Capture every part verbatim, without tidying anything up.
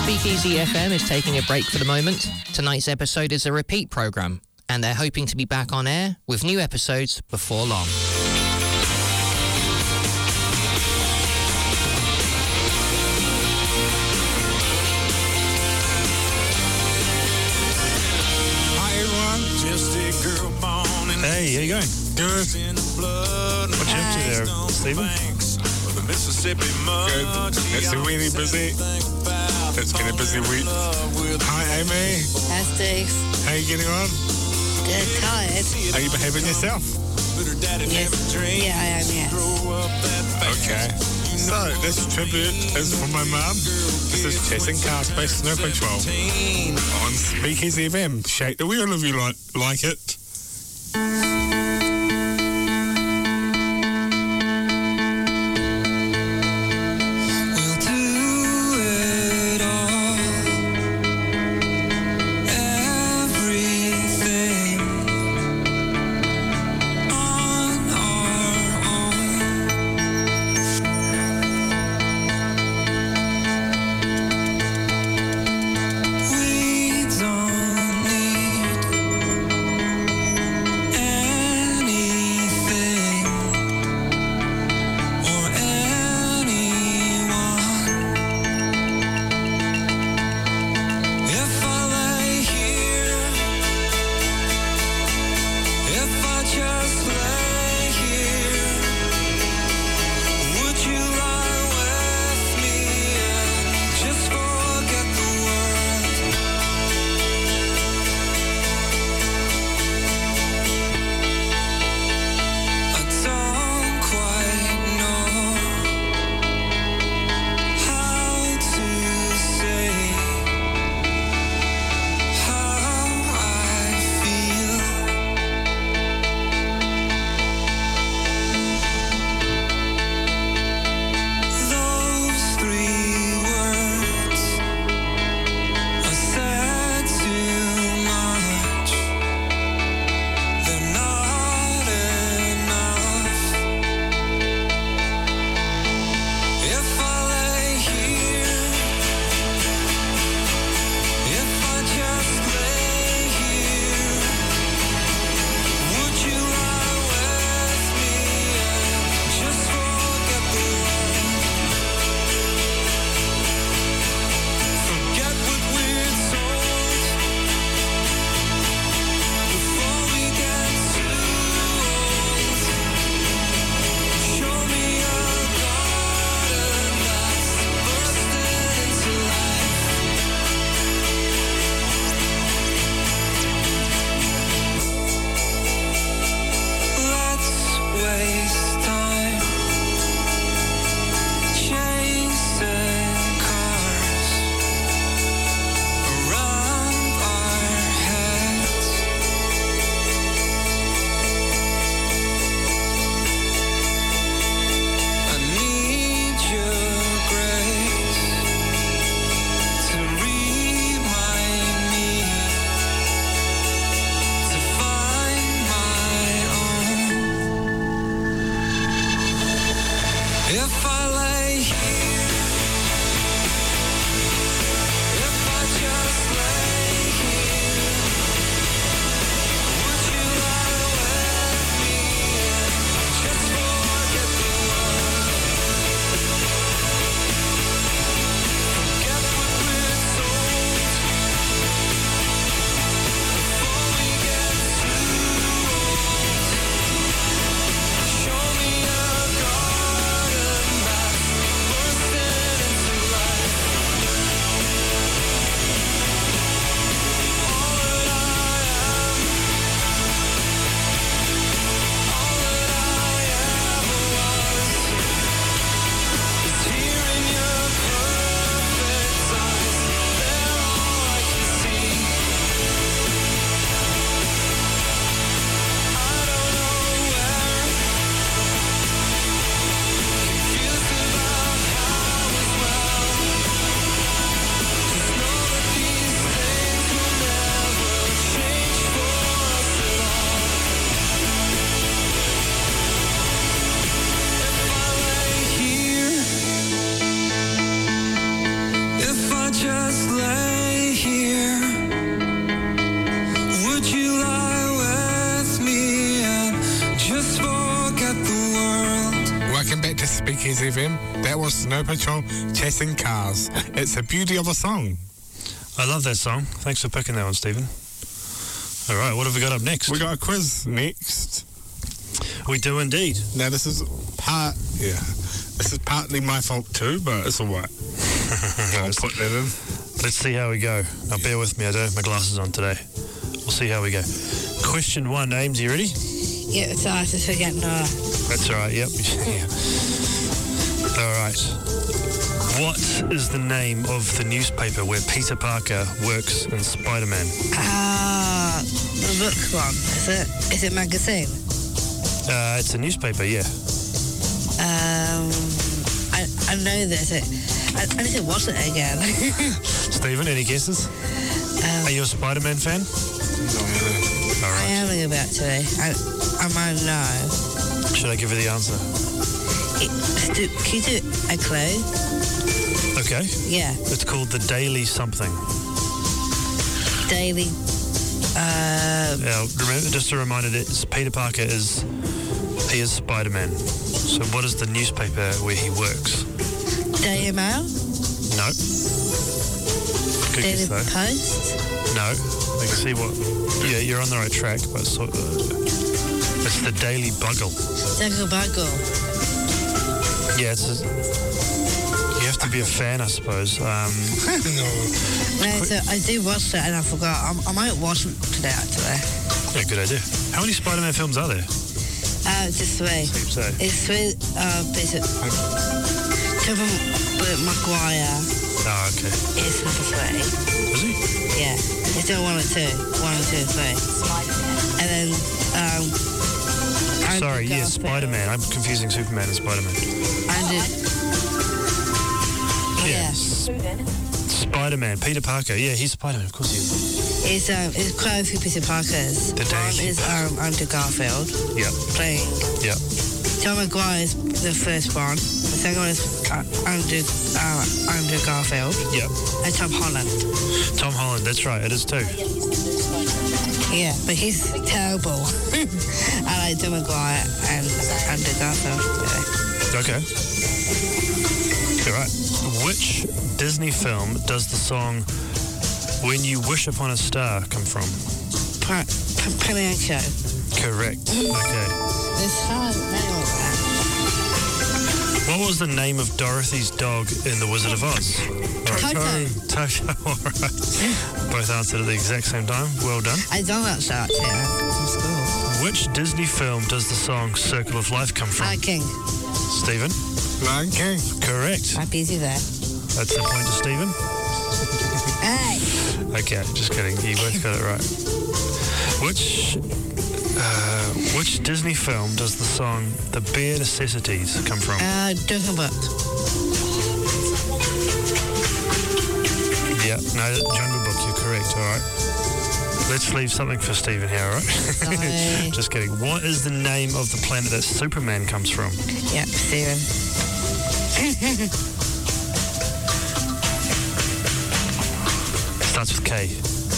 Speakeasy F M is taking a break for the moment. Tonight's episode is a repeat programme, and they're hoping to be back on air with new episodes before long. Hey, how you going? Good. What you up to there, Stephen? Good. It's a really busy. It's been a busy week. Hi, Amy. Hi, Steve. How are you getting on? Good, tired. Are you behaving yourself? Yes. Yeah, I am, yes. Okay. So, this tribute is from my mum. This is Chasing Car Space Snow Patrol on Speakeasy F M. Shake the wheel if you like, like it. We don't need F M. That was Snow Patrol, Chasing Cars. It's the beauty of a song. I love that song. Thanks for picking that one, Stephen. All right, what have we got up next? We got a quiz next. We do indeed. Now, this is part, yeah, this is partly my fault too, but it's all right. I'll put that in. Let's see how we go. Now, bear with me. I don't have my glasses on today. We'll see how we go. Question one. Ames, you ready? Yeah, it's hard to forget Noah. That's all right. Yep. All right. What is the name of the newspaper where Peter Parker works in Spider-Man? Ah, the book one. Is it? Is it magazine? Uh, it's a newspaper, yeah. Um, I I know this. It, I, I need to watch it again. Stephen, any guesses? Um, Are you a Spider-Man fan? All I right. am about today. I I might know. Should I give you the answer? It, do, can you do a clue? Okay. Yeah. It's called the Daily Something. Daily. Uh, Now, remember, just a reminder that Peter Parker is he is Spider-Man. So, what is the newspaper where he works? Daily Mail. No. Good Daily guess though. Post. No. I can see what. Yeah, you're on the right track, but sort of, it's the Daily Bugle. Daily Bugle. Yeah, it's. A, you have to be a fan, I suppose. Um, No, so I do watch that and I forgot. I, I might watch it today actually. yeah, good idea. How many Spider-Man films are there? Uh, it's just three. So, It's three. Uh, basic. Tobey Maguire oh, okay. is number three. Is he? Yeah, it's still one and two. One and two and three. And then um. Andrew Sorry, yeah, Garfield. Spider-Man. I'm confusing Superman and Spider-Man. Andrew. Yeah. Spider-Man, Peter Parker. Yeah, he's Spider-Man, of course he is. It's um. It's quite a few Peter Parkers. The One Daily is um Andrew Garfield Yep, playing. yep. Tom Maguire is the first one. The second one is uh, Andrew uh, Andrew Garfield Yep. and Tom Holland. Tom Holland, that's right, it is too. Yeah, but he's terrible. I like Tom Maguire and Andrew Garfield. Yeah. Okay. All right. Which Disney film does the song When You Wish Upon a Star come from? P- P- Pinocchio. Correct. Okay. It's hard to nail that. What was the name of Dorothy's dog in The Wizard of Oz? Toto. Toto, all right. Both answered at the exact same time. Well done. I done that shot, yeah, from school. Which Disney film does the song Circle of Life come from? Lion King. Stephen? Lion King. Correct. I'm busy there. That's the point to Stephen. Hey! Okay, just kidding. You both got it right. Which uh, which Disney film does the song The Bare Necessities come from? Uh, Jungle Book. Yeah, no, Jungle Book, you're correct, all right. Let's leave something for Stephen here, all right? Sorry. Just kidding. What is the name of the planet that Superman comes from? Yeah, Steven. Starts with K.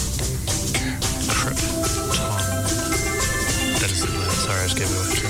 Krypton. That is the word. Sorry, I just gave it away.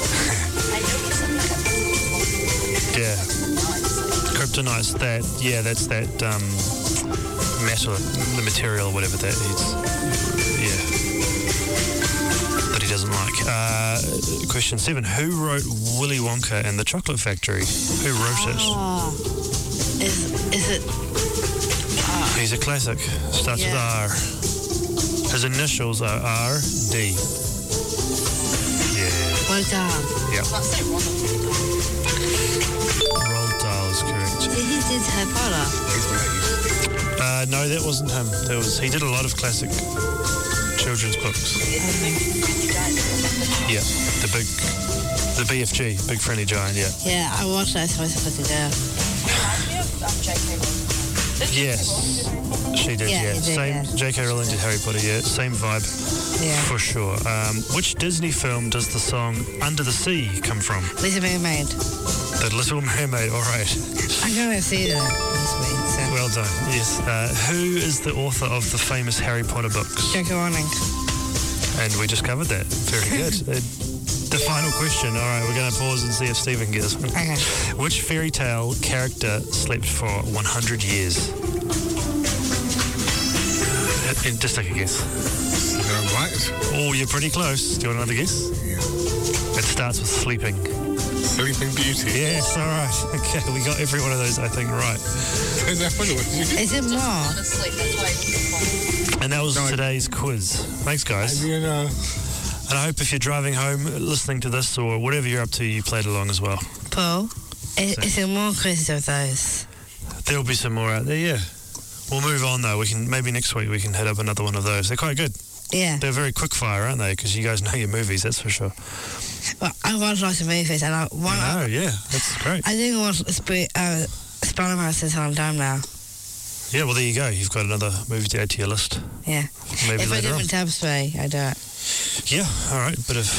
Yeah. Kryptonite's that, yeah, that's that um, metal, the material or whatever that is. Yeah. That he doesn't like. Uh, question seven. Who wrote Willy Wonka and the Chocolate Factory? Who wrote it? Oh. Is, is it... He's a classic. Starts Yeah. with R. His initials are R D. Yeah. Well done. Yep. Roald Dahl is correct. Did he did Harry Potter? Uh, no, that wasn't him. That was he did a lot of classic children's books. Yeah, the big, the B F G, Big Friendly Giant. Yeah. Yeah, I watched that as I was a little girl. Yes, she did. Yeah, Yeah, he did, same. yeah. J K Rowling did Harry Potter. Yeah, same vibe. Yeah. For sure. Um, which Disney film does the song Under the Sea come from? Little Mermaid. The Little Mermaid, all right. I'm going to see that this week, so. Well done, yes. Uh, who is the author of the famous Harry Potter books? J K Rowling. And we just covered that. Very good. Uh, The final question. All right, we're going to pause and see if Stephen gets this one. Okay. Which fairy tale character slept for one hundred years? Uh, and just take a guess. You're right. Oh, you're pretty close. Do you want another guess? Yeah. It starts with sleeping. Sleeping Beauty. Yes, all right. Okay, we got every one of those, I think, right. Is it more? And that was No, I- today's quiz. Thanks, guys. You know, And I hope if you're driving home, listening to this, or whatever you're up to, you played along as well. Paul, is, is there more quizzes of those? There'll be some more out there, yeah. We'll move on, though. We can maybe next week we can hit up another one of those. They're quite good. Yeah. They're very quick fire, aren't they? Because you guys know your movies, that's for sure. Well, I watch lots of movies, and I one. I know, yeah. That's great. I didn't watch Sp- uh, Spider-Man since I'm done now. Yeah, well, there you go. You've got another movie to add to your list. Yeah. Maybe if I later do on. in tapestry, I do it. Yeah, all right. Bit of,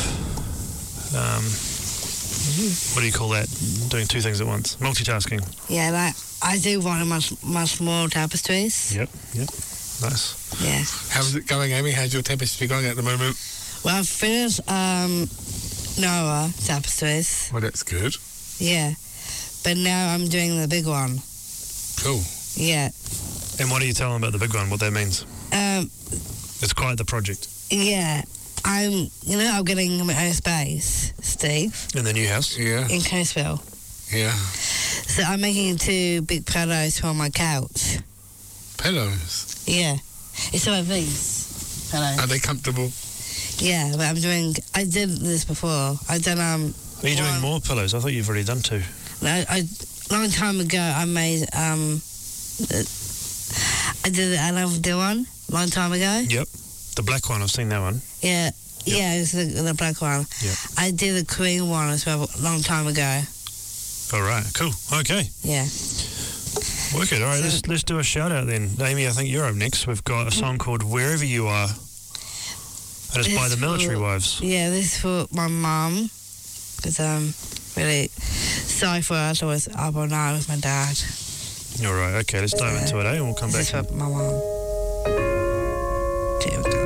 um, what do you call that? Doing two things at once. Multitasking. Yeah, like I do want a much much more tapestries. Yep, yep. Nice. Yeah. how's it going, Amy? How's your tapestry going at the moment? Well, I've finished um, Noah tapestries. Well, that's good. Yeah. But now I'm doing the big one. Cool. Yeah. And what do you tell them about the big one, what that means? Um, It's quite the project. yeah. I'm, you know, I'm getting my own space, Steve, In the new house? Yeah, in Coastville. yeah. So I'm making two big pillows for my couch. Pillows. Yeah. It's like these pillows. Are they comfortable? Yeah, but I'm doing, I did this before. I done, um, Are you doing one- more pillows? I thought you've already done two. I, I, long time ago, I made, um, uh, I did the I Love the one, long time ago. Yep. The black one, I've seen that one. Yeah, yeah, it's the, the black one. Yep. I did the Korean one as well, a long time ago. All right, cool. Okay. Yeah. Work it. All right, So- let's, let's do a shout out then. Amy, I think you're up next. We've got a song called Wherever You Are. And it's by It's the Military for- Wives. Yeah, this is for my mum, because I'm really sorry for us. I was up all night with my dad. All right, okay, let's dive into it, eh? And we'll come back. This is for my mum. Here we go.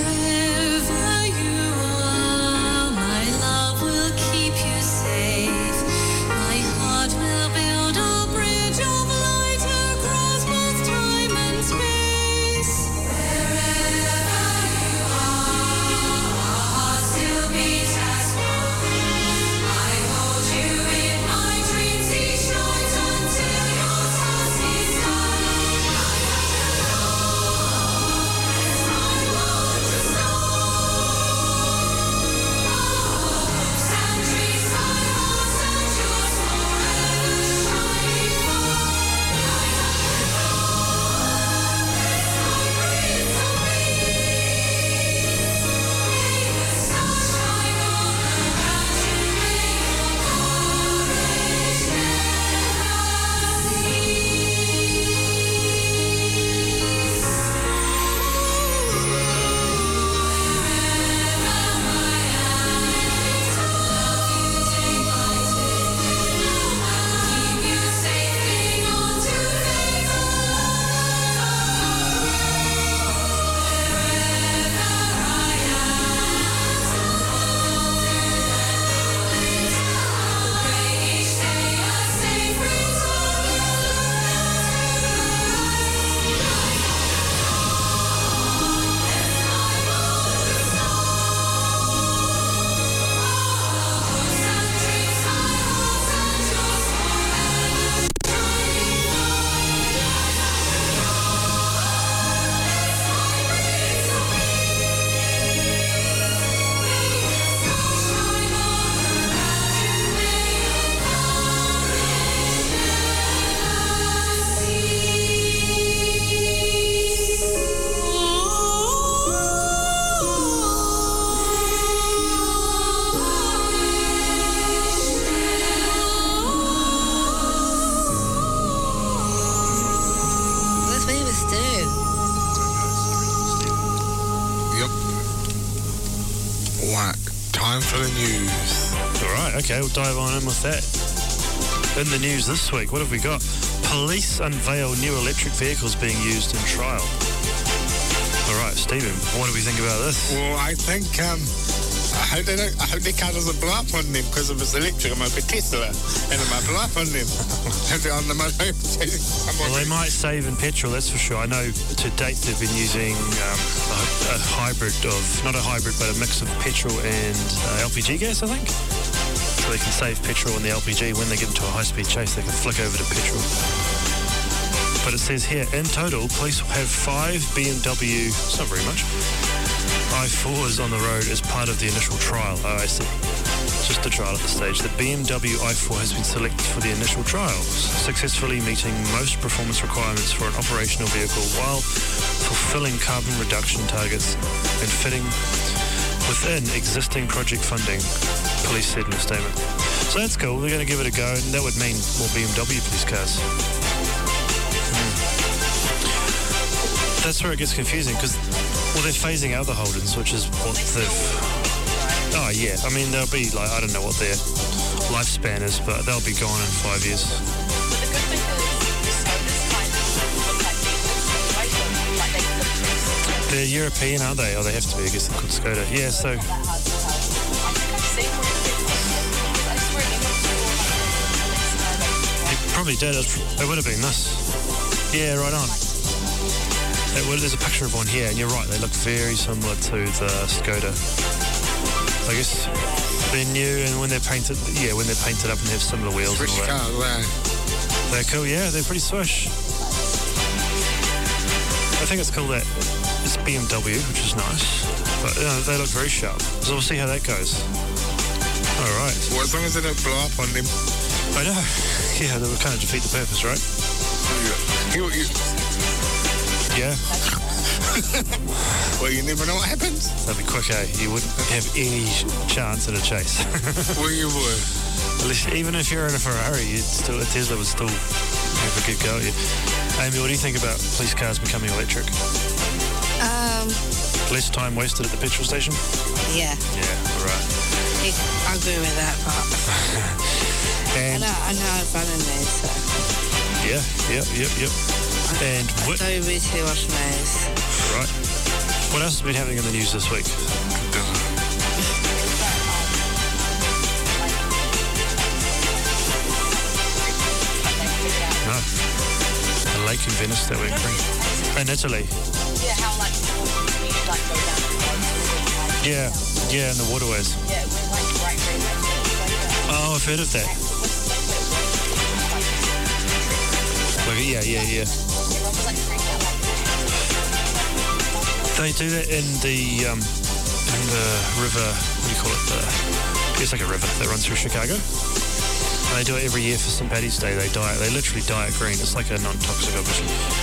Wherever you are, my love will keep you safe. Right, time for the news. All right, okay, we'll dive on in with that. In the news this week, what have we got? Police unveil new electric vehicles being used in trial. All right, Stephen, what do we think about this? Well, I think um, I hope they don't. I hope their car doesn't blow up on them because if it's electric, it might be Tesla, and it might blow up on them. on the motor. Well, they might save in petrol, that's for sure. I know to date they've been using um, a, a hybrid of, not a hybrid, but a mix of petrol and uh, L P G gas, I think. So they can save petrol in the L P G. When they get into a high-speed chase, they can flick over to petrol. But it says here, in total, police have five B M W, it's not very much, i fours on the road as part of the initial trial. Oh, I see. Just a trial at this stage. The B M W i four has been selected for the initial trials, successfully meeting most performance requirements for an operational vehicle while fulfilling carbon reduction targets and fitting within existing project funding, police said in a statement. So that's cool. We're going to give it a go, and that would mean more B M W police cars. Mm. That's where it gets confusing, because, well, they're phasing out the Holdens, which is what they've... Oh, yeah. I mean, they'll be, like, I don't know what their lifespan is, but they'll be gone in five years. They're European, aren't they? Oh, they have to be. I guess they're called Skoda. Yeah, so... They probably did. It would have been this. Yeah, right on. It would, there's a picture of one here, and you're right. They look very similar to the Skoda. I guess they're new, and when they're painted, yeah, when they're painted up and they have similar wheels Swish and all that. cars, wow. They're cool, yeah, they're pretty swish. I think it's cool that it's B M W, which is nice, but you know, they look very sharp. So we'll see how that goes. All right. Well, as long as they don't blow up on them. I know. Yeah, that would kind of defeat the purpose, right? You, you, Yeah. well, you never know what happens. That'd be quick, eh? You wouldn't have any chance in a chase. Well, you would. Unless, even if you're in a Ferrari, you'd still, a Tesla would still have a good go at you. Amy, what do you think about police cars becoming electric? Um, Less time wasted at the petrol station? yeah, Yeah, all right. I agree with that part. I And know, I know I've run in these, so yeah, yep, yep, yep. And I what? don't really too much noise. Right. What else has been happening in the news this week? No. A lake in Venice that went green. In Italy. Yeah, how like we like go down the road. Yeah, yeah, in the waterways. Yeah, it went like right green. Oh, I've heard of that. Like, yeah, yeah, yeah. Everyone was like freaked out like They do that in the um, in the river. What do you call it? The, it's like a river that runs through Chicago. And they do it every year for Saint Paddy's Day. They dye it. They literally dye it green. It's like a non-toxic, obviously.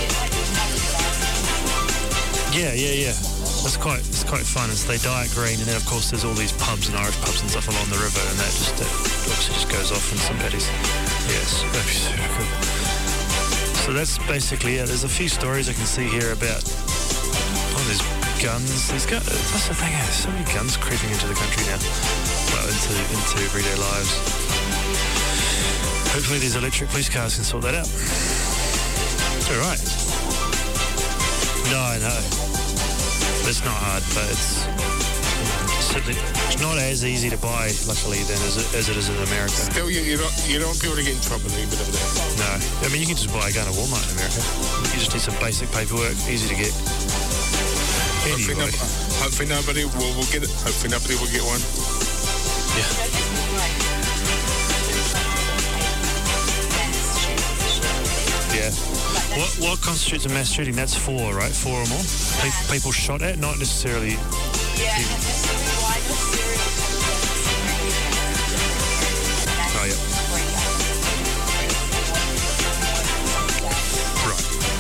Yeah, yeah, yeah. It's quite it's quite fun. It's, they dye it green, and then of course there's all these pubs and Irish pubs and stuff along the river, and that just that obviously just goes off in Saint Paddy's. Yes, that'd be super cool. So that's basically it. There's a few stories I can see here about. Oh, there's guns. There's gu- that's the thing. There's so many guns creeping into the country now. Well, into into everyday lives. Hopefully these electric police cars can sort that out. All right. No, I know. It's not hard, but it's certainly it's not as easy to buy, luckily, then as it, as it is in America. Still, you, you, don't, you don't want people to get in trouble even over there. No. I mean, you can just buy a gun at Walmart in America. You just need some basic paperwork, easy to get. Hopefully, Anyway. no, hopefully nobody will, will get it. Hopefully nobody will get one. Yeah. Yeah. What what constitutes a mass shooting? That's four, right? Four or more? Pe- people shot at, not necessarily... Yeah, and that's why no serial Oh, yeah. Right.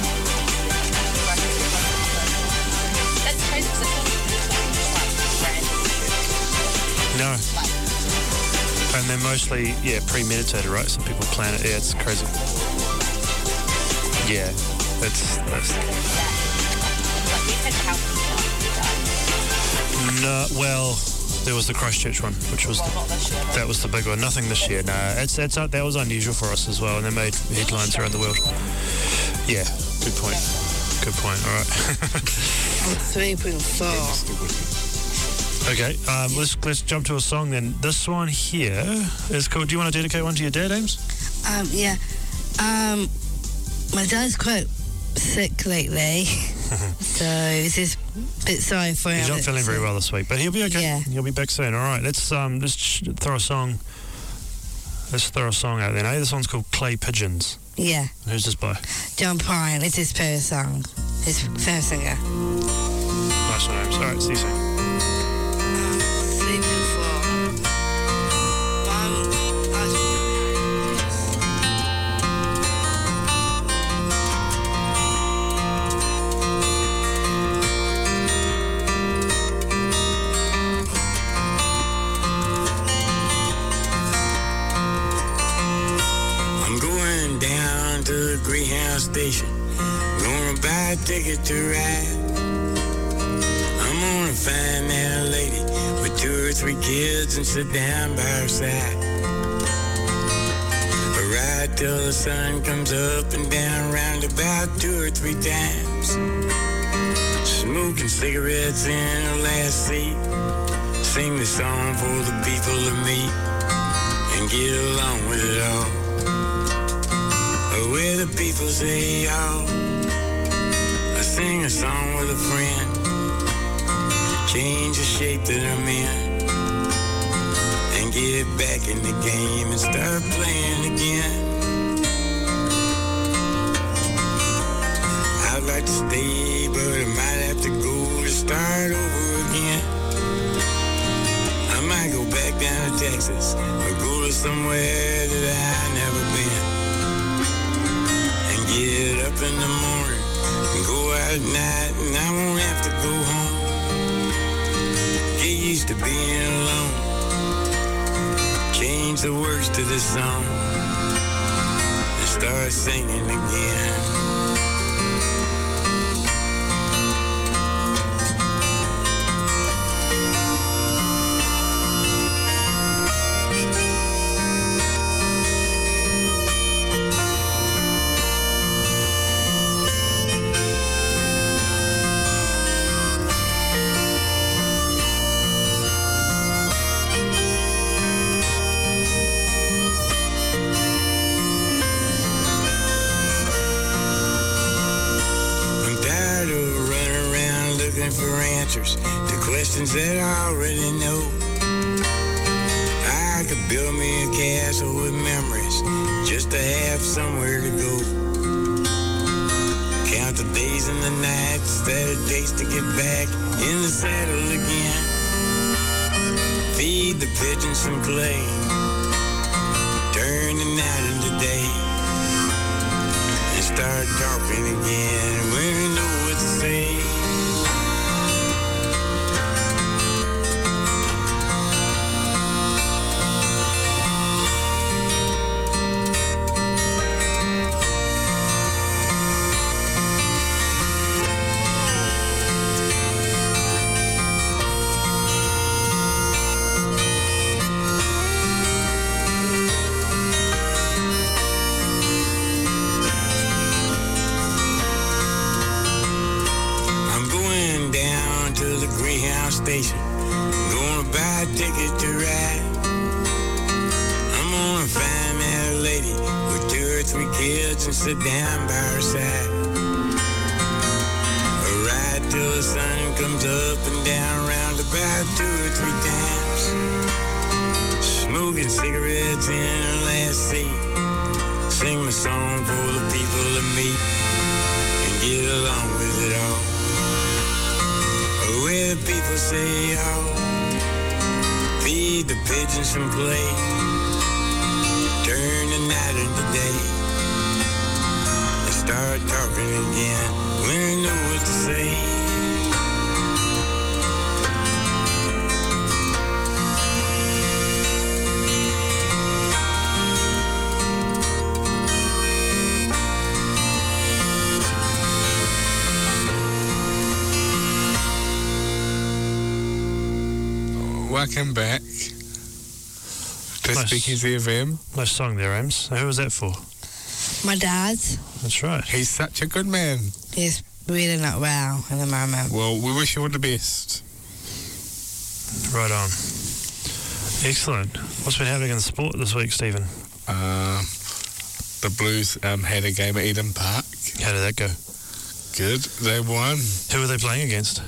That's crazy because it's No. And they're mostly, yeah, premeditated, right? Some people plan it. Yeah, it's crazy. Yeah, it's... that's No, well, there was the Christchurch one, which was Well, the, not this year. that was the big one. Nothing this year. No, it's it's uh, that was unusual for us as well, and they made headlines around the world. Yeah, good point. Good point. All right. three point four. Okay, um, let's let's jump to a song then. This one here is called. Do you want to dedicate one to your dad, Ames? Um, yeah. Um, my dad's quite sick lately, so it's just a bit sorry for him. He's not feeling very well this week, but he'll be okay. Yeah. He'll be back soon. All right, let's um let's sh- throw a song. Let's throw a song out then. Eh? This one's called Clay Pigeons. Yeah. Who's this by? John Prine. It's his first song. His first singer. Nice one, Ames. All right, see you soon. three point four. Um, I'm going down to the Greyhound station. Gonna buy a ticket to ride. I'm gonna find that lady with two or three kids and sit down by her side. I ride till the sun comes up and down round about two or three times. Smoking cigarettes in her last seat. Sing the song for the people to meet and get along with it all. Where the people say, y'all, I sing a song with a friend, change the shape that I'm in, and get back in the game and start playing again. I'd like to stay, but I might have to go to start over again. I might go back down to Texas or go to somewhere that I've never been. Get up in the morning and go out at night, and I won't have to go home. Get used to being alone. Change the words to the song and start singing again. To questions that I already know. I could build me a castle with memories just to have somewhere to go. Count the days and the nights that it takes to get back in the saddle again. Feed the pigeons some clay, turn the night into day, and start talking again when we know what to say. Station, gonna buy a ticket to ride. I'm gonna find that lady with two or three kids and sit down by her side. I ride till the sun comes up and down round about two or three times. Smoking cigarettes in her last seat. Sing my song for the people to meet and get along with it all. Where the people say, oh, feed the pigeons some clay, turn the night into day, and start talking again when I know what to say. welcome back to Nice. Speakeasy F M. Nice song there, Ames. Who was that for? My dad, That's right. He's such a good man. he's really not well at the moment. Well, we wish you all the best. Right on. Excellent. What's been happening in the sport this week, Stephen? Uh, the Blues um, had a game at Eden Park. How did that go? Good. They won. Who were they playing against?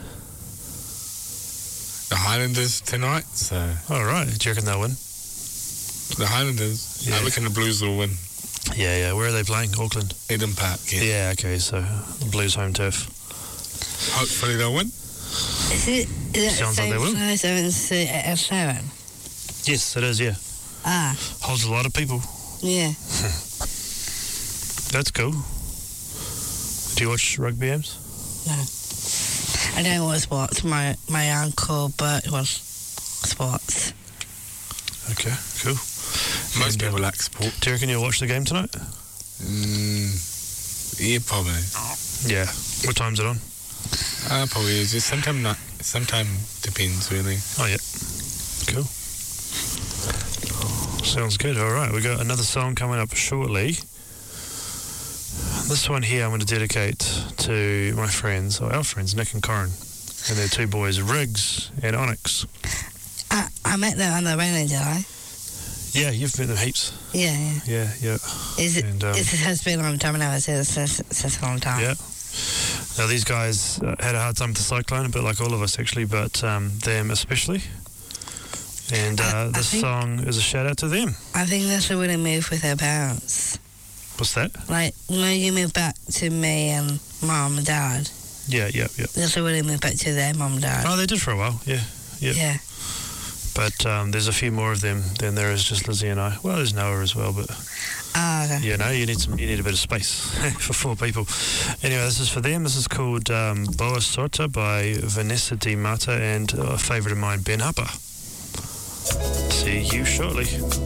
The Highlanders tonight, so... All right. Do you reckon they'll win? The Highlanders. Yeah. I reckon the Blues will win. Yeah, yeah. Where are they playing? Auckland? Eden Park, yeah. Yeah, okay. So, Blues home turf. Hopefully they'll win. Is it, is it Sounds the like same they will. size as uh, at Sharon? Yes, it is, yeah. Ah, Holds a lot of people. yeah. That's cool. Do you watch rugby, Ames? I don't watch sports. My, my uncle, but was sports. Okay, cool. Most And, uh, people like sport. Do you reckon you'll watch the game tonight? Mm, yeah, probably. Yeah. What time's it on? Uh, probably is. Just sometime not. Sometime depends, really. Oh, yeah. Cool. Sounds good. All right, we got another song coming up shortly. This one here I'm going to dedicate to my friends, or our friends, Nick and Corin, and their two boys, Riggs and Onyx. I, I met them on the radio, did I? Yeah, you've met them heaps. Yeah, yeah. Yeah, yeah. Is it, And, um, it has been a long time, and I was here since, since a long time. Yeah. Now, these guys uh, had a hard time with the cyclone, a bit like all of us, actually, but um, them especially. And I- uh, I this think- song is a shout out to them. I think they should really move with their parents. What's that? Like, when you move back to me and mom and dad, Yeah, yeah, yeah. they should really move back to their mom and dad. Oh, they did for a while, yeah. yeah. Yeah. But um, there's a few more of them than there is just Lizzie and I. Well, there's Noah as well, but Ah, okay. yeah, no, you need some, you need a bit of space for four people. Anyway, this is for them. This is called um, Boa Sorta by Vanessa Di Mata and a favourite of mine, Ben Hupper. See you shortly.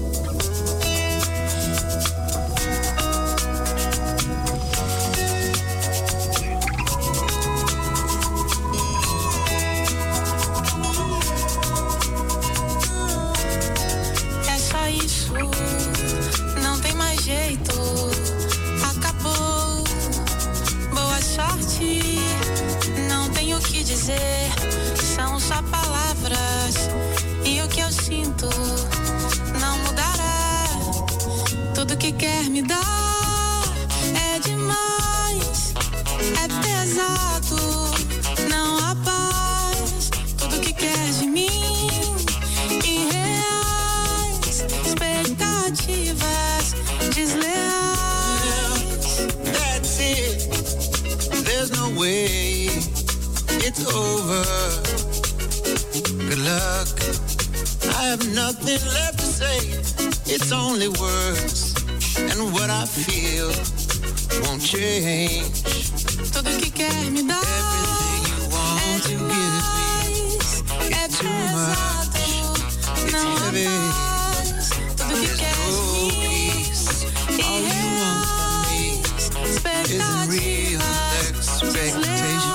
É só isso, não tem mais jeito. Acabou, boa sorte. Não tenho o que dizer, são só palavras. E o que eu sinto não mudará. Tudo que quer me dar é demais, é pesado, não há paz. Tudo que quer de mim, irreais, expectativas desleais. That's it. There's no way it's over. Good luck. I have nothing left to say. It's only words, and what I feel won't change. Tudo que quer me dar Everything you é want to give me, demais, é it's too much. pesado, It's não há heavy. paz. Tudo que There's quer no de mim, peace. All you want from me irreais, is real expectativas expectation.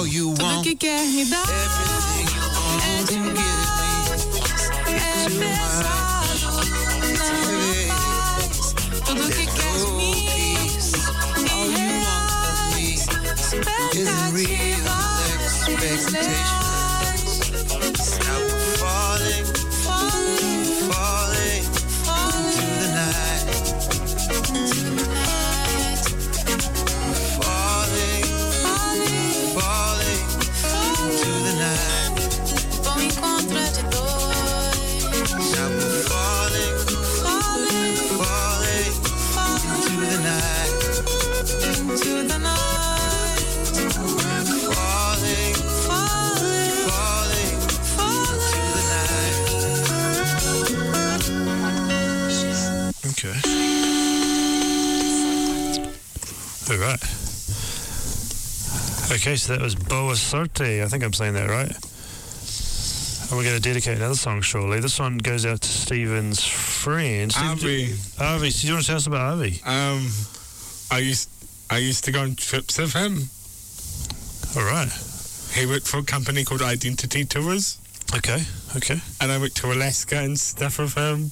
you Tudo want, que quer me dar everything you want é to give demais, é too pesado, não faz. Tudo que quer de mim, All you want from me isn't real expectation. Now we're falling, falling, falling falling to the night. tonight, Falling, falling, falling to the night. bom encontro é de dois, Now we're falling, falling, falling falling to the night. into the night, Falling, falling, falling falling. to the night. Okay. All right. Okay, so that was Boa Sorte. I think I'm saying that right. And we're going to dedicate another song shortly. This one goes out to Stephen's friend. Stephen, Avi. Avi, do you want to tell us about Avi? Um, I used I used to go on trips with him. All right. He worked for a company called Identity Tours, Okay, okay. and I went to Alaska and stuff with him.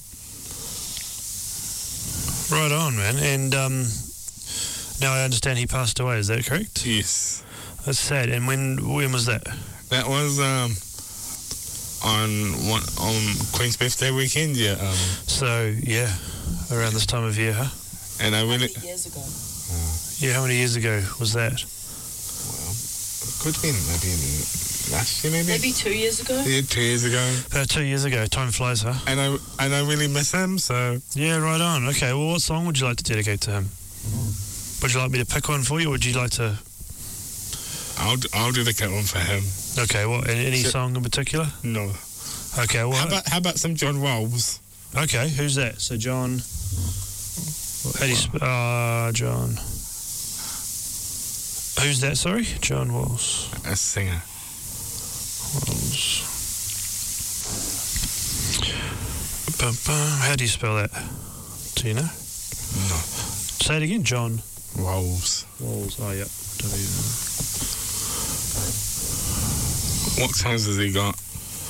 Right on, man. And um, now I understand he passed away. Is that correct? Yes, That's sad. And when when was that? that was um on one on Queen's birthday weekend. Yeah, um, So, yeah, around this time of year, huh? and I really Years ago. Yeah, how many years ago was that? could have been maybe last year, maybe. Maybe two years ago. Yeah, two years ago, About two years ago. Time flies, huh? and I and I really miss him. So Yeah, right on. Okay, well, what song would you like to dedicate to him? Would you like me to pick one for you, or would you like to... I'll I'll dedicate one for him. Okay, what, any, any So- song in particular? No, Okay, well... how about how about some John Wells? Okay, who's that? So, John... How do you... Sp- uh, John... Who's that, sorry? John Walls. A singer. Walls. Bum, bum. How do you spell that? Do you know? No, Say it again, John Wells. Walls. Oh, yeah. W. What songs has he got?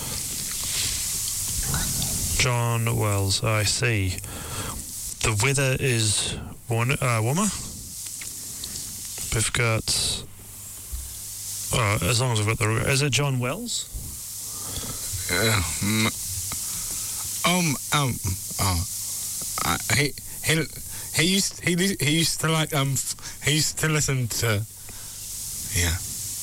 John Wells. I see. The weather is warm, uh, warmer. We've got... Oh, as long as we've got the... Is it John Wells? Uh, m- um, um, uh, uh, he, he, he used, he, li- he used to like, um, f- he used to listen to, yeah.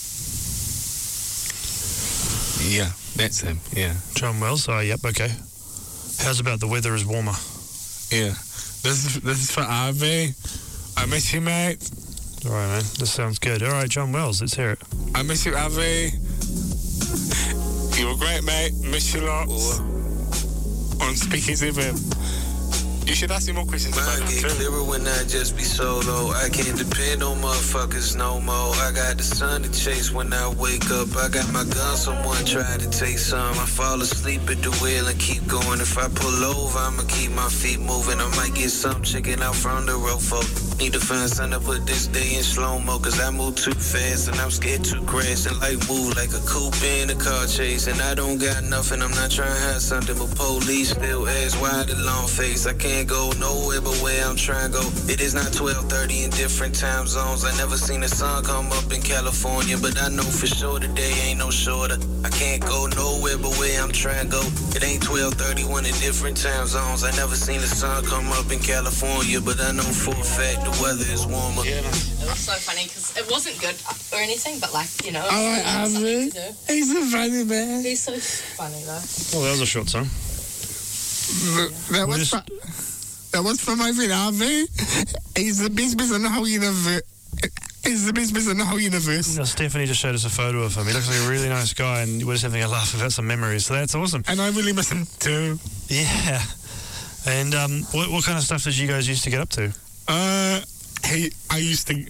Yeah, that's him, yeah, John Wells? Oh, yep, okay. How's about the weather is warmer? yeah. This is, this is for R V. I miss you, mate. All right, man. This sounds good. All right, John Wells, let's hear it. I miss you, R V. You were great, mate. Miss you lots. On Speakers F M. You should ask me more questions about Mind him get too. clearer when I just be solo. I can't depend on motherfuckers no more. I got the sun to chase when I wake up. I got my gun, someone try to take some. I fall asleep at the wheel and keep going. If I pull over, I'ma keep my feet moving. I might get some chicken out from the road, folk. Need to find something to put this day in slow-mo, cause I move too fast and I'm scared to crash. And like move like a coupe in a car chase. And I don't got nothing, I'm not trying to have something, but police still ask why the long face. I can't go nowhere but where I'm trying to go. It is not twelve thirty in different time zones. I never seen the sun come up in California, but I know for sure the day ain't no shorter. I can't go nowhere but where I'm trying to go. It ain't twelve thirty-one in different time zones. I never seen the sun come up in California, but I know for a fact the weather is warmer. It was so funny because it wasn't good or anything, but like, you know, I like it was something Avi. to do. He's a funny man. He's so funny though. Well, that was a short song. That We'll was just- for, that was for my friend Avi. He's the best person in the whole universe. He's the best person in the whole universe. Now, Stephanie just showed us a photo of him. He looks like a really nice guy, and we're just having a laugh about some memories. So that's awesome. And I really miss him too. Yeah. And um, what, what kind of stuff did you guys used to get up to? Uh, he, I used to,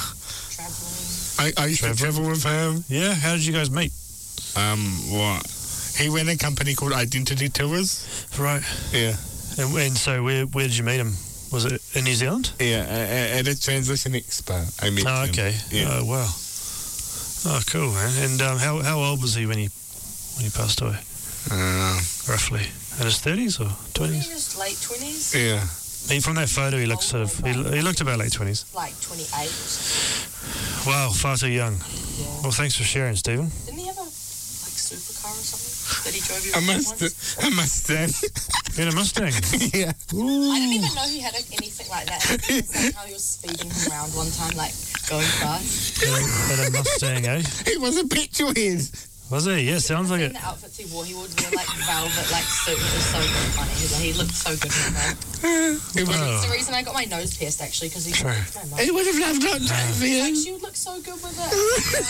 I, I used to travel with him. Yeah. How did you guys meet? Um, what? He ran a company called Identity Tours. Right. Yeah. And, and so where where did you meet him? Was it in New Zealand? Yeah, at, at a transition expo. I met Oh, him. okay. Yeah. Oh, wow. Oh, cool, man. And um, how how old was he when he when he passed away? Uh, Roughly in his thirties or twenties? Just late twenties. yeah. I mean, from that photo, he looked sort of he, he looked about late twenties. Like twenty-eight. Wow, far too young. Yeah. Well, thanks for sharing, Stephen. Didn't he have a like supercar or something that he drove you A around Mustang. once? A Mustang. He had a Mustang. yeah. I didn't even know he had like, anything like that. It was like how he was speeding him around one time, like going fast. Had a, had a Mustang, eh? It was a picture head. Was he? Yeah, sounds like In it. the outfits he wore, he would wear like velvet like suit. It was so good funny. He, like, he looked so good in that. It was. Oh. It's the reason I got my nose pierced actually because he True. my mum. It would have loved not Like she would look so good with it.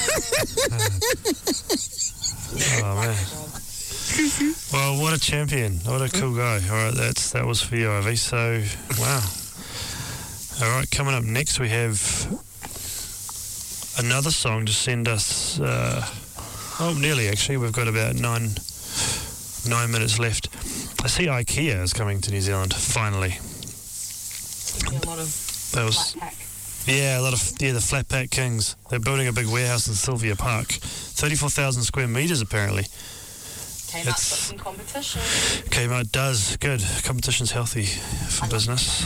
Yeah, Oh, man. Well, what a champion. What a cool guy. All right, that's that was for you, Ivy. So, wow. All right, coming up next we have another song to send us, uh, oh, nearly actually. We've got about nine nine minutes left. I see IKEA is coming to New Zealand, finally. a lot of That was, flat pack. yeah, a lot of, yeah, the Flat Pack Kings. They're building a big warehouse in Sylvia Park. thirty-four thousand square metres, apparently. Kmart got some competition. Kmart does. Good. Competition's healthy for business.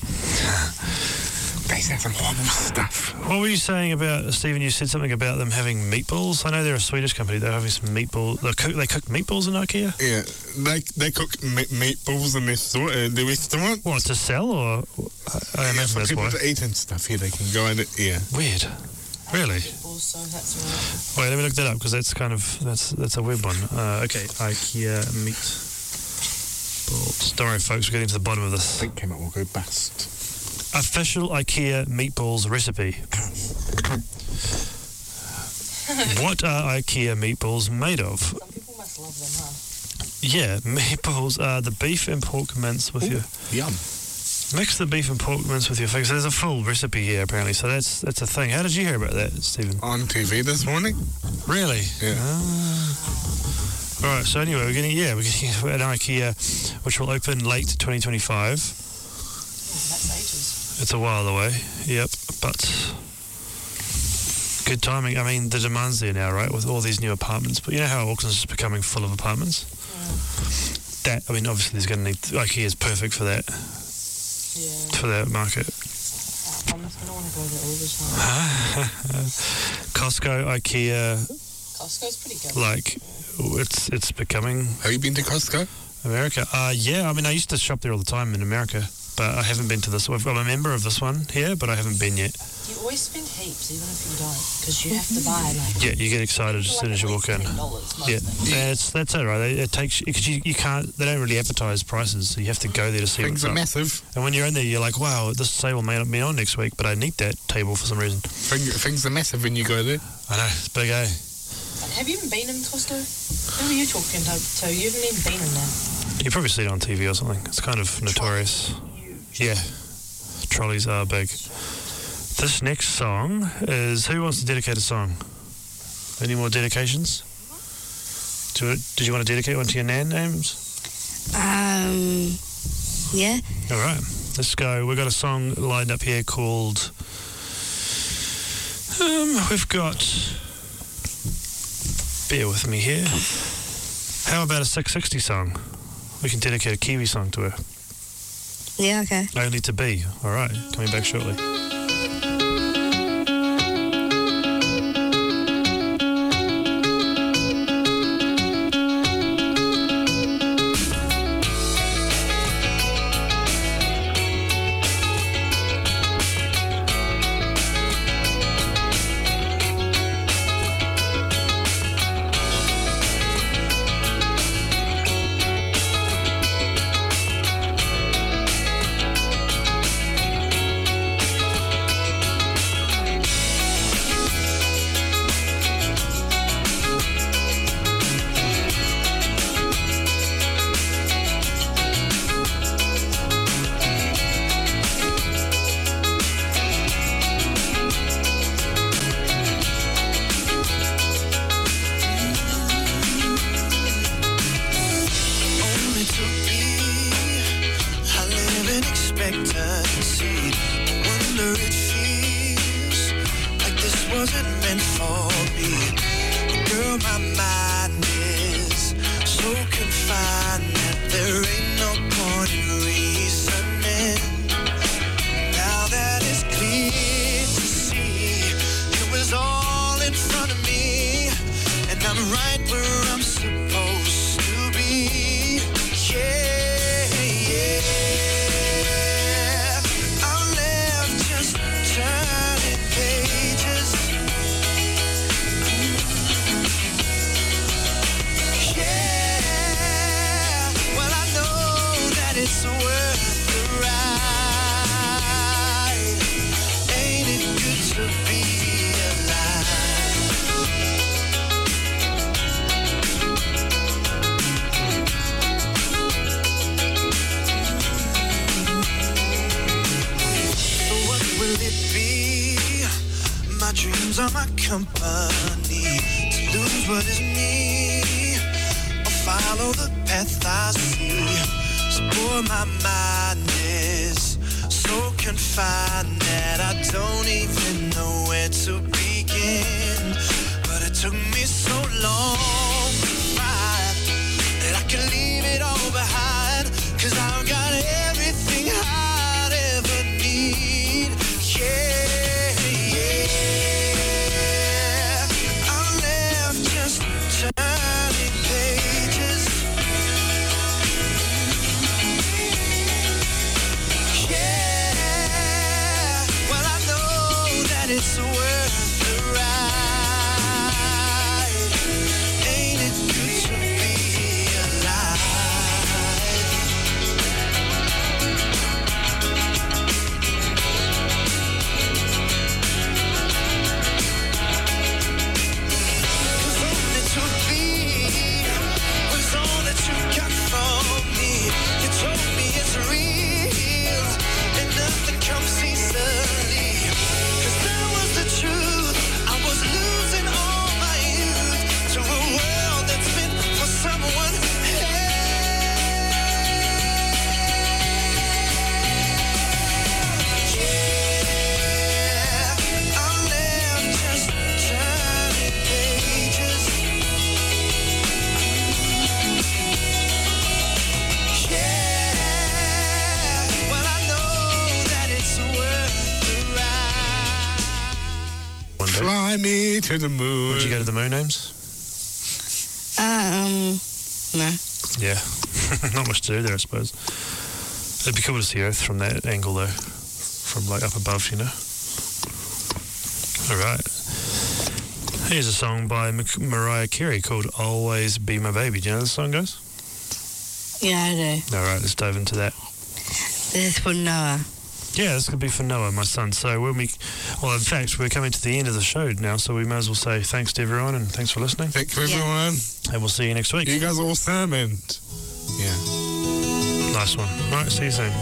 They said some horrible stuff. What were you saying about, Stephen, you said something about them having meatballs? I know they're a Swedish company. They're having some meatballs. They cook, they cook meatballs in IKEA? Yeah, they they cook me- meatballs in their store, uh, the restaurant. What, to sell or? I, I Yeah, imagine for that's people why. to eat and stuff. Yeah, they can go in it. Yeah. Weird. Really? Meatballs, so that's right. Wait, let me look that up because that's kind of, that's that's a weird one. Uh, okay, IKEA meatballs. Don't worry, folks, we're getting to the bottom of I this. think Kmart will go bust. Official IKEA meatballs recipe. What are IKEA meatballs made of? Some people must love them, huh? Yeah, meatballs are the beef and pork mince with your... Yum. Mix the beef and pork mince with your fingers. There's a full recipe here, apparently, so that's that's a thing. How did you hear about that, Stephen? On T V this morning. Really? Yeah. Ah. All right, so anyway, we're getting, yeah, we're getting an IKEA, which will open late twenty twenty-five. Oh, that's ages. It's a while away, yep, but good timing. I mean, the demand's there now, right, with all these new apartments. But you know how Auckland's just becoming full of apartments? Yeah. That, I mean, obviously there's going to need, IKEA's perfect for that, Yeah. for that market. I'm just going to want to go there all the time. Costco, IKEA, Costco's pretty good. like, it's it's becoming Have you been to Costco? America. Uh, yeah, I mean, I used to shop there all the time in America, but I haven't been to this. I'm a member of this one here, but I haven't been yet. You always spend heaps, even if you don't, because you have to buy like. Yeah, you get excited as soon as you walk in. Yeah, that's that's it, right? It, it takes because you, you can't. They don't really advertise prices, so you have to go there to see Things what's are up. massive. And when you're in there, you're like, wow, this sale may not be on next week, but I need that table for some reason. Thing, things are massive when you go there. I know, it's big, eh? Have you even been in Costco? Who are you talking to? to? You haven't even been in there. You probably see it on T V or something. It's kind of notorious. Yeah, trolleys are big. This next song is, who wants to dedicate a song? Any more dedications? Do it, did you want to dedicate one to your nan names? Um, yeah. All right, let's go. We've got a song lined up here called, um, we've got, bear with me here. How about a six sixty song? We can dedicate a Kiwi song to her. Yeah, okay. Only to be. All right, coming back shortly. Wonder it feels like this wasn't meant for me. swore my mind is so confined that there ain't no point in reasoning. Now that it's clear to see, it was all in front of me, and I'm right where I'm supposed to be. Yeah, yeah. I'm left just turning pages. Yeah, well I know that it's worth the ride. Ain't it good to be dreams are my company, to lose what is me, or follow the path I see. So boy, my mind is so confined that I don't even know where to begin. But it took me so long to find that I can leave it all behind, 'cause I've got everything I'd ever need. Yeah. It's worth the ride. Ain't it good to be alive? Cause all that you be was all that you got from me. You told me it's real and nothing comes easily. The truth, I was losing all my youth to a world that's meant for someone else. Yeah, I'm left just turning pages. Yeah, well I know that it's worth the ride. Fly me to the moon. Would you go to the moon, Ames? Um, no. Yeah. Not much to do there, I suppose. It'd be cool to see Earth from that angle, though. From, like, up above, you know? All right. Here's a song by Mar- Mariah Carey called Always Be My Baby. Do you know how this song goes? Yeah, I do. All right, let's dive into that. This is for Noah. Yeah, this could be for Noah, my son. So when we, well, in fact, we're coming to the end of the show now, so we may as well say thanks to everyone and thanks for listening. Thank you, everyone. And we'll see you next week. You guys are awesome, and yeah. Nice one. All right, see you soon.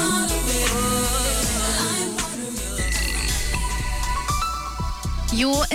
Your